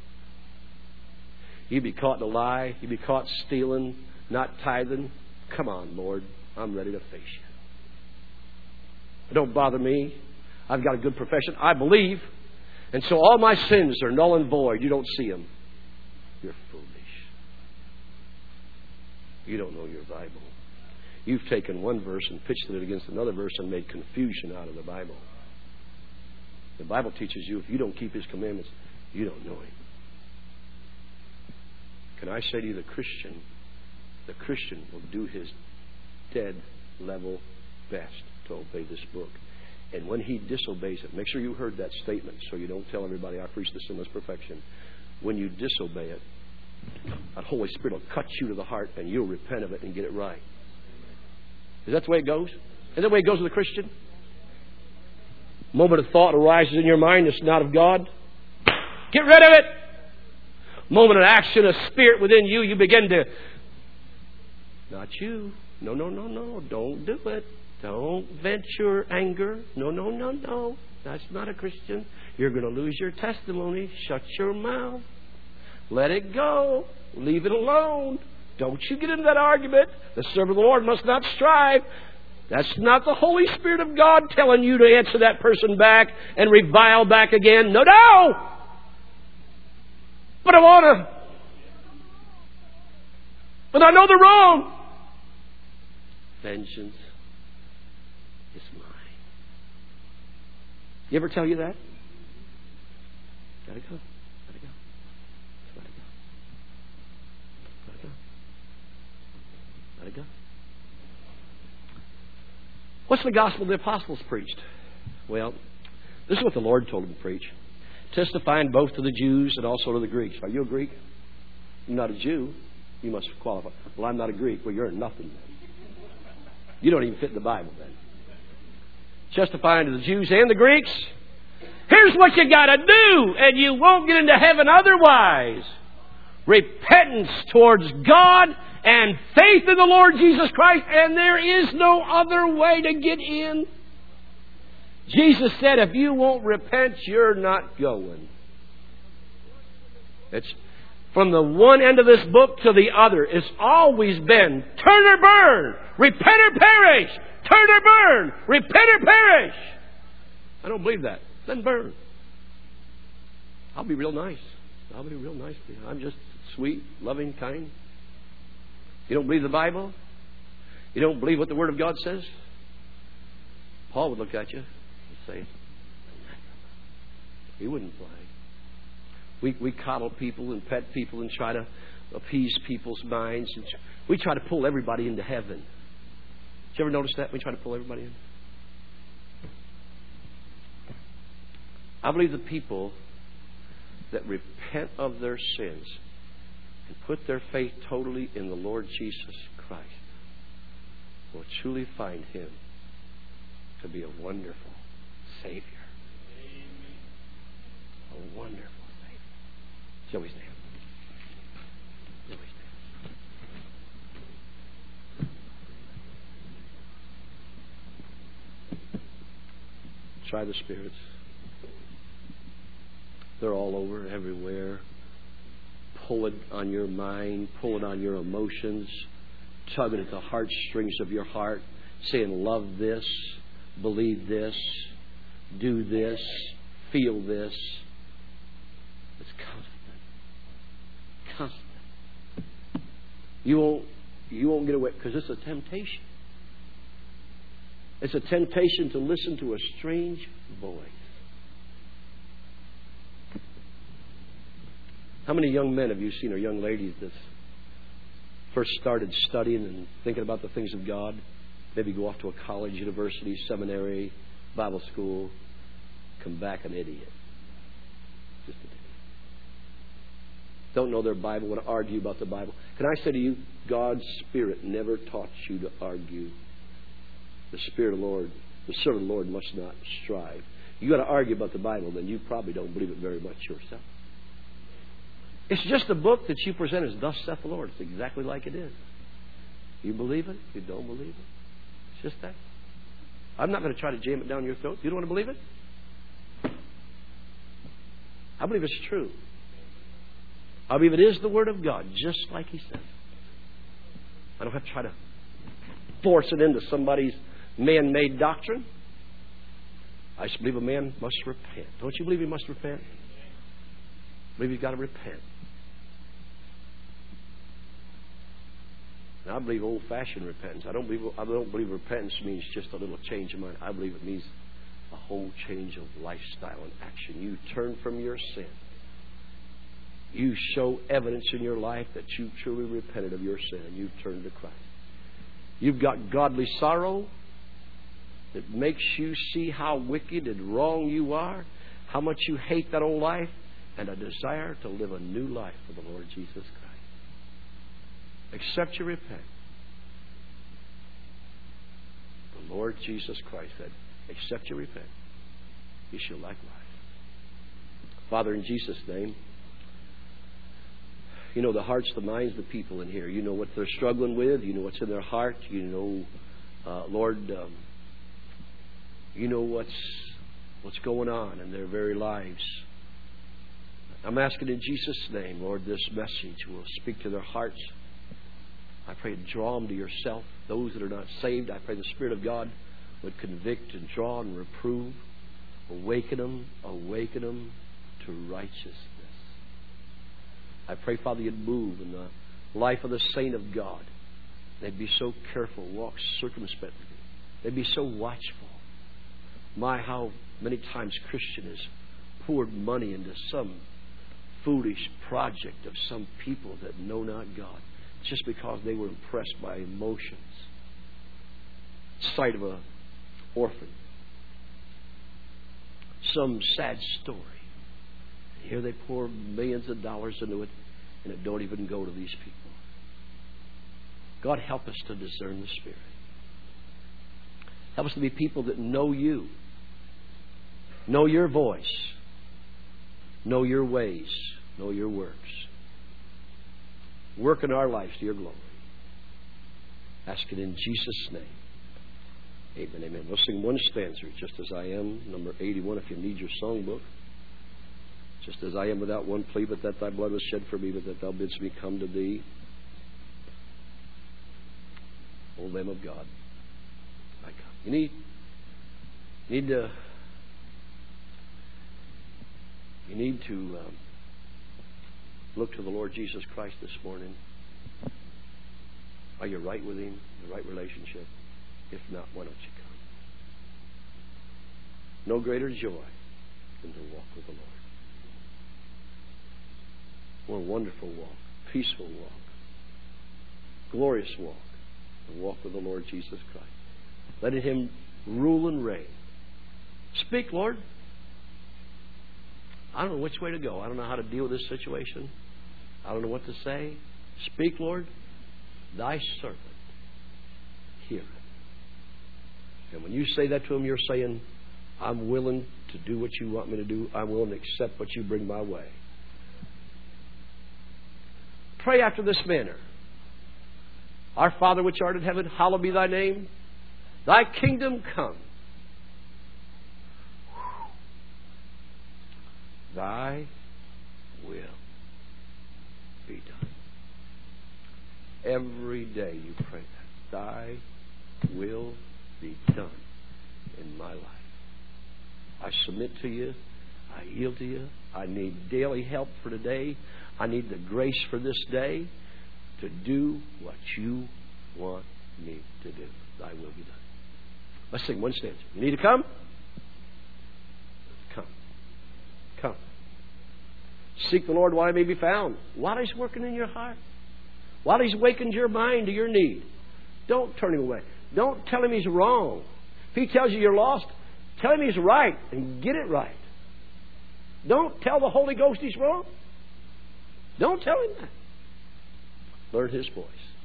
You'd be caught in a lie. You'd be caught stealing, not tithing. Come on, Lord. I'm ready to face you. Don't bother me. I've got a good profession. I believe. And so all my sins are null and void. You don't see them. You're foolish. You don't know your Bible. You've taken one verse and pitched it against another verse and made confusion out of the Bible. The Bible teaches you if you don't keep His commandments, you don't know Him. Can I say to you, the Christian will do his dead level best to obey this book. And when he disobeys it, make sure you heard that statement so you don't tell everybody I preach the sinless perfection. When you disobey it, that Holy Spirit will cut you to the heart and you'll repent of it and get it right. Is that the way it goes? Is that the way it goes with a Christian? Moment of thought arises in your mind that's not of God. Get rid of it. Moment of action, a spirit within you, you begin to... Not you. No. Don't do it. Don't vent your anger. No. That's not a Christian. You're going to lose your testimony. Shut your mouth. Let it go. Leave it alone. Don't you get into that argument. The servant of the Lord must not strive. That's not the Holy Spirit of God telling you to answer that person back and revile back again. No. But I want to. But I know they're wrong. Vengeance is mine. You ever tell you that? Gotta go. Let it go. What's the gospel the apostles preached? Well, this is what the Lord told them to preach. Testifying both to the Jews and also to the Greeks. Are you a Greek? You're not a Jew. You must qualify. Well, I'm not a Greek. Well, you're nothing then. You don't even fit in the Bible then. Testifying to the Jews and the Greeks. Here's what you got to do, and you won't get into heaven otherwise. Repentance towards God and faith in the Lord Jesus Christ, and there is no other way to get in. Jesus said, if you won't repent, you're not going. It's from the one end of this book to the other. It's always been turn or burn, repent or perish, turn or burn, repent or perish. I don't believe that. Then burn. I'll be real nice. To you. I'm just sweet, loving, kind. You don't believe the Bible? You don't believe what the Word of God says? Paul would look at you and say, he wouldn't fly. We coddle people and pet people and try to appease people's minds. And we try to pull everybody into heaven. Did you ever notice that? We try to pull everybody in. I believe the people that repent of their sins and put their faith totally in the Lord Jesus Christ will truly find Him to be a wonderful Savior. A wonderful Savior. Shall we stand? Try the spirits. They're all over, everywhere. Pulling on your mind, pulling on your emotions, tugging at the heartstrings of your heart, saying, love this, believe this, do this, feel this. It's constant. You won't get away, because it's a temptation. It's a temptation to listen to a strange voice. How many young men have you seen, or young ladies that first started studying and thinking about the things of God? Maybe go off to a college, university, seminary, Bible school, come back an idiot. Just an idiot. Don't know their Bible, want to argue about the Bible. Can I say to you, God's Spirit never taught you to argue. The Spirit of the Lord, the servant of the Lord must not strive. You got to argue about the Bible, then you probably don't believe it very much yourself. It's just a book that you present as thus saith the Lord. It's exactly like it is. You believe it? You don't believe it? It's just that. I'm not going to try to jam it down your throat. You don't want to believe it? I believe it's true. I believe it is the Word of God, just like He says. I don't have to try to force it into somebody's man-made doctrine. I just believe a man must repent. Don't you believe he must repent? I believe he's got to repent. And I believe old-fashioned repentance. I don't believe repentance means just a little change of mind. I believe it means a whole change of lifestyle and action. You turn from your sin. You show evidence in your life that you truly repented of your sin and you've turned to Christ. You've got godly sorrow that makes you see how wicked and wrong you are, how much you hate that old life, and a desire to live a new life for the Lord Jesus Christ. Except you repent. The Lord Jesus Christ said, except you repent, you shall likewise. Father, in Jesus' name, you know the hearts, the minds of the people in here. You know what they're struggling with. You know what's in their heart. You know, Lord, you know what's going on in their very lives. I'm asking in Jesus' name, Lord, this message will speak to their hearts. I pray to draw them to yourself. Those that are not saved, I pray the Spirit of God would convict and draw and reprove. Awaken them to righteousness. I pray, Father, you'd move in the life of the saint of God. They'd be so careful, walk circumspectly. They'd be so watchful. My, how many times Christian has poured money into some foolish project of some people that know not God, just because they were impressed by emotions. Sight of an orphan. Some sad story. Here they pour millions of dollars into it, and it don't even go to these people. God, help us to discern the Spirit. Help us to be people that know you, know your voice, know your ways, know your works. Work in our lives to your glory. Ask it in Jesus' name. Amen, amen. We'll sing one stanza, Just As I Am, number 81, if you need your songbook. Just as I am without one plea, but that thy blood was shed for me, but that thou bidst me come to thee. O Lamb of God, I come. You need to look to the Lord Jesus Christ this morning. Are you right with Him? The right relationship? If not, why don't you come? No greater joy than to walk with the Lord. What a wonderful walk, peaceful walk, glorious walk, the walk with the Lord Jesus Christ. Letting Him rule and reign. Speak, Lord. I don't know which way to go. I don't know how to deal with this situation. I don't know what to say. Speak, Lord. Thy servant heareth. And when you say that to Him, you're saying, I'm willing to do what you want me to do. I'm willing to accept what you bring my way. Pray after this manner. Our Father which art in heaven, hallowed be thy name. Thy kingdom come. Thy will be done. Every day you pray that. Thy will be done in my life. I submit to you. I yield to you. I need daily help for today. I need the grace for this day to do what you want me to do. Thy will be done. Let's sing one stanza. You need to come? Come. Come. Seek the Lord while He may be found. While He's working in your heart. While He's awakened your mind to your need. Don't turn Him away. Don't tell Him He's wrong. If He tells you you're lost, tell Him He's right and get it right. Don't tell the Holy Ghost He's wrong. Don't tell Him that. Learn His voice.